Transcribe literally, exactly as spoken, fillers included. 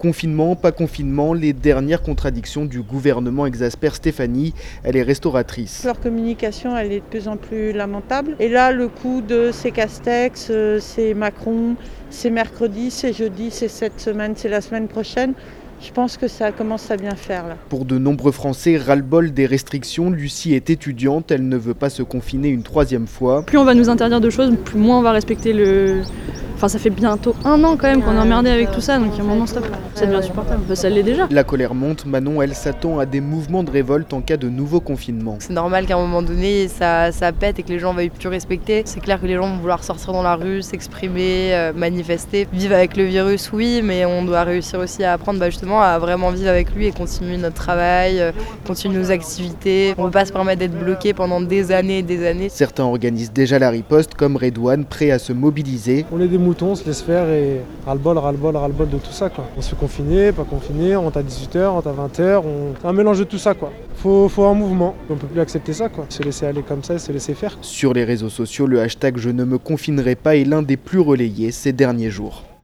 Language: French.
Confinement, pas confinement, les dernières contradictions du gouvernement exaspèrent Stéphanie, elle est restauratrice. Leur communication, elle est de plus en plus lamentable. Et là, le coup de c'est Castex, c'est Macron, c'est mercredi, c'est jeudi, c'est cette semaine, c'est la semaine prochaine. Je pense que ça commence à bien faire là. Pour de nombreux Français, ras-le-bol des restrictions, Lucie est étudiante, elle ne veut pas se confiner une troisième fois. Plus on va nous interdire de choses, plus moins on va respecter le... Enfin ça fait bientôt un an quand même qu'on est emmerdé avec tout ça, donc il y a un moment stop. Ça devient insupportable, bah, ça l'est déjà. La colère monte, Manon elle s'attend à des mouvements de révolte en cas de nouveau confinement. C'est normal qu'à un moment donné ça, ça pète et que les gens veuillent plus respecter. C'est clair que les gens vont vouloir sortir dans la rue, s'exprimer, euh, manifester. Vivre avec le virus oui, mais on doit réussir aussi à apprendre bah, justement à vraiment vivre avec lui et continuer notre travail, euh, continuer nos activités. On ne peut pas se permettre d'être bloqué pendant des années et des années. Certains organisent déjà la riposte comme Redouane, prêt à se mobiliser. On est des moutons, on se laisse faire et ras-le-bol, ras-le-bol, ras-le-bol de tout ça quoi. On se fait confiner, pas confiner, on rentre à dix-huit heures, on rentre à vingt heures, on... c'est un mélange de tout ça quoi. Faut, faut un mouvement, on peut plus accepter ça quoi. Se laisser aller comme ça, se laisser faire. Sur les réseaux sociaux, le hashtag Je ne me confinerai pas est l'un des plus relayés ces derniers jours.